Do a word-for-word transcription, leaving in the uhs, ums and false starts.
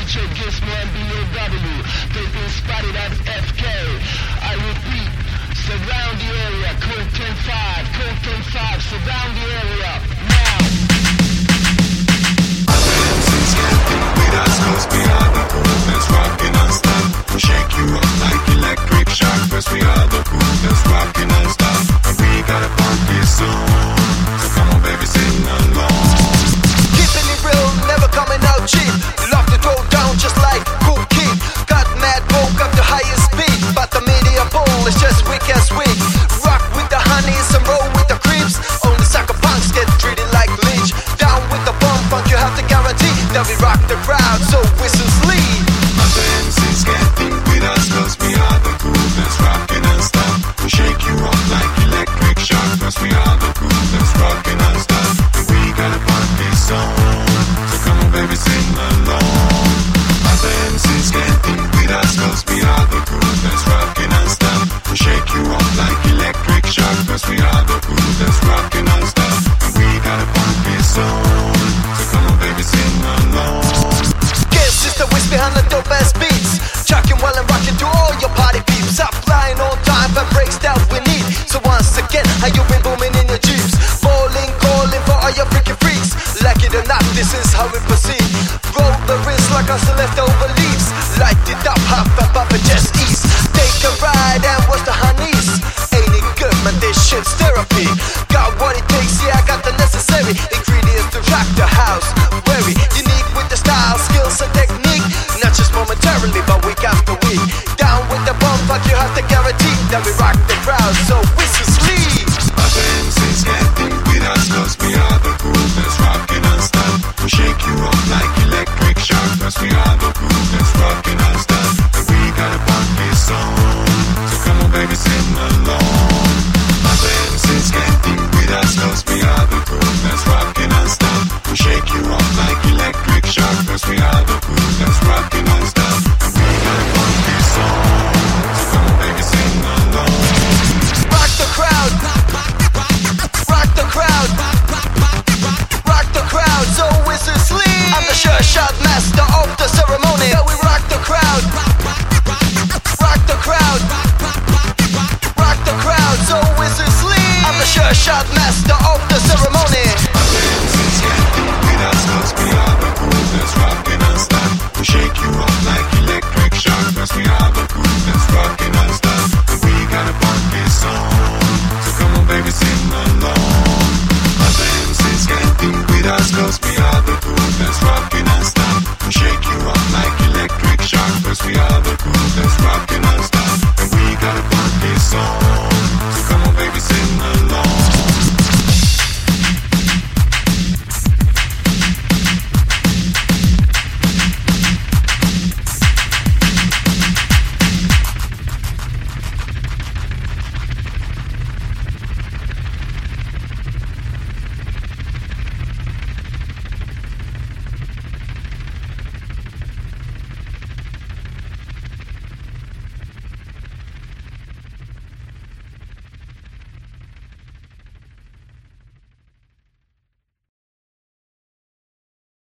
featured Gizmo and B O W. They've been spotted at F K. I repeat, surround the area. Code ten five, code ten five, surround the area now. Since getting with us, cause we are the coolest rockin' non-stop. We shake you up like electric shock, cause we are the coolest rockin' non-stop. And we got a funky song, so come on baby, sing along. Keeping it real, never coming out cheap. Love to throw down just like Cool Kid. Got mad, woke up the highest speed, but the media poll is just weak as weak. Rock with the honeys and roll with the creeps. Only sucker punks get treated like leech. Down with the bum funk, you have to guarantee that we rock the crowd, so whistles lead. Other M Cs getting with us, cause we are the coolest rockin' non-stop. We shake you up like electric shock, cause we are the coolest rockin' non-stop. And we got a funky song, so come on baby, sing along. Other M Cs getting with us, cause we are the coolest rockin' non-stop. We shake you up like electric shock, cause we are the coolest rockin' non-stop. And we got a funky song, so come on baby, sing along. Guess it's the whiz behind the dope ass beats. Chucking while I'm rocking to all your party peeps. Up flying on time for breaks that we need. So once again, how you been booming in your jeeps? Bowling, calling for all your freaking freaks. Like it or not, this is how we proceed. Roll the wrist like us the leftover leaves. Light it up, hop and pop and just ease. Take a ride and watch the honeys. Ain't it good, man, this shit's therapy. Got what it takes, yeah, I got the necessary ingredients to rock the house. Very unique with the style, skills and technique. Not just momentarily, but week after week. Down with the bump, but you have to guarantee that we rock the crowd, so whistles lead. Other M Cs getting with us, cause we are the coolest rockin' non-stop. We shake you up like electric shock, cause we are the coolest rockin' non-stop. And we got a funky song, so come on baby, sing along. Other M Cs getting with us, cause we are the coolest rockin' non-stop. We shake you up like electric shock, cause we are the coolest rockin' non-stop. And we got a funky song, so come on baby, sing along. Rock the crowd, rock the crowd, rock the crowd, so whistles lead. I'm the sure shot master of the ceremony. So we rock the crowd, rock the crowd, rock the crowd, so whistles lead. I'm the sure shot master of the ceremony.